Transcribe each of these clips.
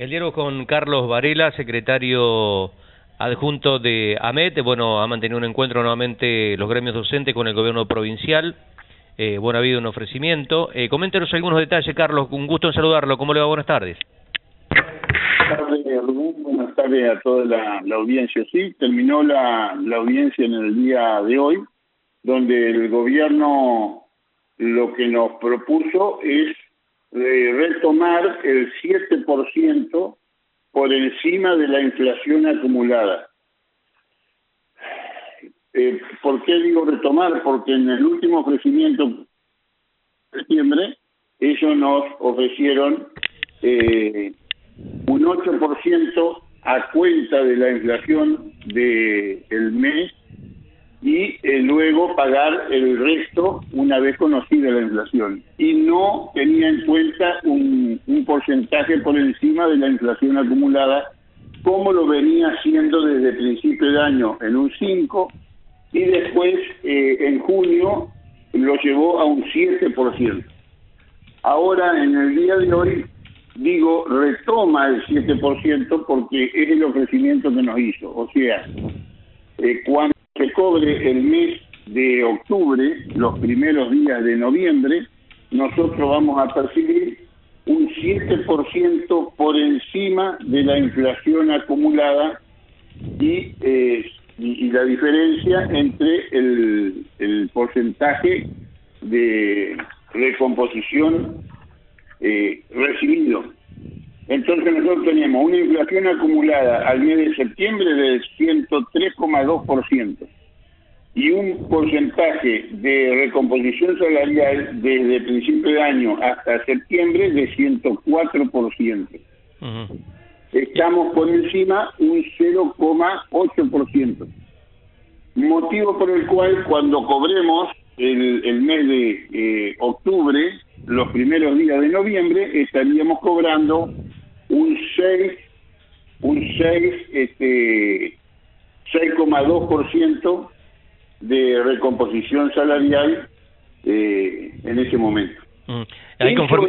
El diálogo con Carlos Varela, secretario adjunto de AMET. Bueno, ha mantenido un encuentro nuevamente los gremios docentes con el gobierno provincial. Ha habido un ofrecimiento. Coméntenos algunos detalles, Carlos. Un gusto en saludarlo. ¿Cómo le va? Buenas tardes. Buenas tardes a toda la audiencia. Sí, terminó la audiencia en el día de hoy, donde el gobierno lo que nos propuso es retomar el 7% por encima de la inflación acumulada. ¿Por qué digo retomar? Porque en el último ofrecimiento de septiembre ellos nos ofrecieron un 8% a cuenta de la inflación del mes y luego pagar el resto una vez conocida la inflación. Y no tenía en cuenta un porcentaje por encima de la inflación acumulada, como lo venía haciendo desde principio de año en un 5%, y después en junio lo llevó a un 7%. Ahora, en el día de hoy, digo, retoma el 7% porque es el ofrecimiento que nos hizo. O sea, cuando se cobre el mes de octubre, los primeros días de noviembre, nosotros vamos a percibir un 7% por encima de la inflación acumulada y la diferencia entre el porcentaje de recomposición recibido. Entonces nosotros tenemos una inflación acumulada al mes de septiembre del 103,2% y un porcentaje de recomposición salarial desde el principio de año hasta septiembre de 104%. Uh-huh. Estamos por encima un 0,8%. Motivo por el cual cuando cobremos el mes de octubre, los primeros días de noviembre, estaríamos cobrando un 6,2% de recomposición salarial en ese momento. Ahí eso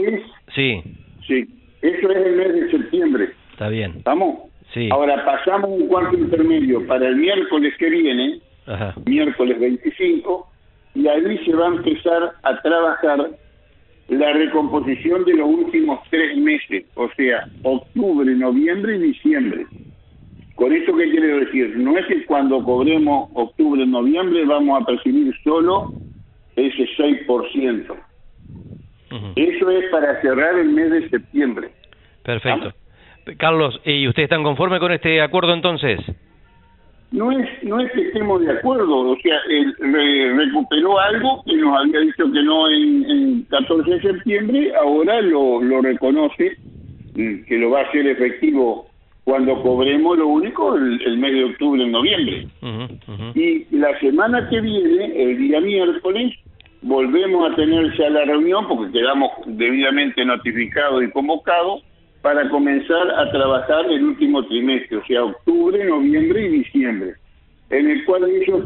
es el mes de septiembre. Está bien. ¿Estamos? Sí. Ahora pasamos un cuarto intermedio para el miércoles que viene, ajá, miércoles 25, y ahí se va a empezar a trabajar la recomposición de los últimos 3 meses, o sea, octubre, noviembre y diciembre. ¿Con esto qué quiero decir? No es que cuando cobremos octubre, noviembre vamos a percibir solo ese 6%. Uh-huh. Eso es para cerrar el mes de septiembre. Perfecto. ¿Vamos? Carlos, ¿y ustedes están conformes con este acuerdo entonces? No es que estemos de acuerdo, o sea, él recuperó algo que nos había dicho que no en 14 de septiembre, ahora lo reconoce, que lo va a hacer efectivo cuando cobremos lo único el mes de octubre, en noviembre. Uh-huh, uh-huh. Y la semana que viene, el día miércoles, volvemos a tener ya la reunión, porque quedamos debidamente notificados y convocados, para comenzar a trabajar el último trimestre, o sea, octubre, noviembre y diciembre, en el cual ellos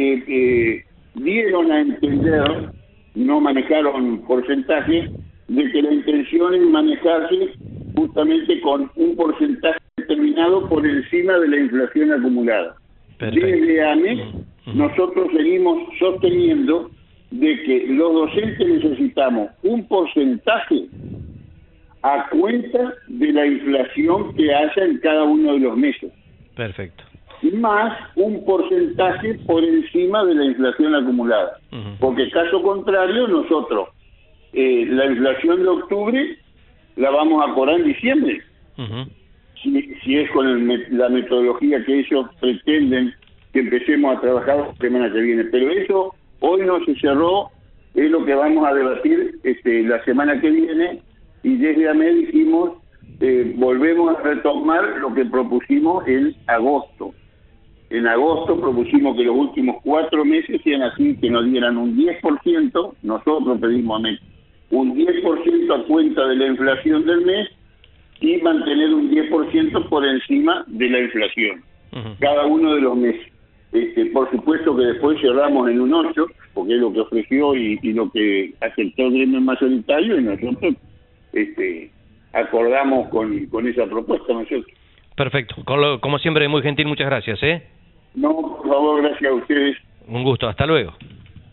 dieron a entender, no manejaron porcentaje, de que la intención es manejarse justamente con un porcentaje determinado por encima de la inflación acumulada. Perfecto. Desde AMET, nosotros seguimos sosteniendo de que los docentes necesitamos un porcentaje a cuenta de la inflación que haya en cada uno de los meses. Perfecto. Más un porcentaje por encima de la inflación acumulada. Uh-huh. Porque caso contrario, nosotros la inflación de octubre la vamos a cobrar en diciembre. Uh-huh. Si es con la metodología que ellos pretenden que empecemos a trabajar la semana que viene. Pero eso hoy no se cerró, es lo que vamos a debatir la semana que viene. Y desde AMET dijimos, volvemos a retomar lo que propusimos en agosto. En agosto propusimos que los últimos 4 meses sean así, que nos dieran un 10%, nosotros pedimos a AMET, un 10% a cuenta de la inflación del mes y mantener un 10% por encima de la inflación, uh-huh, cada uno de los meses. Por supuesto que después cerramos en un 8, porque es lo que ofreció y lo que aceptó el gremio mayoritario, y nosotros acordamos con esa propuesta nosotros. Perfecto. Como siempre, muy gentil, muchas gracias, ¿eh? No, por favor, gracias a ustedes. Un gusto, hasta luego.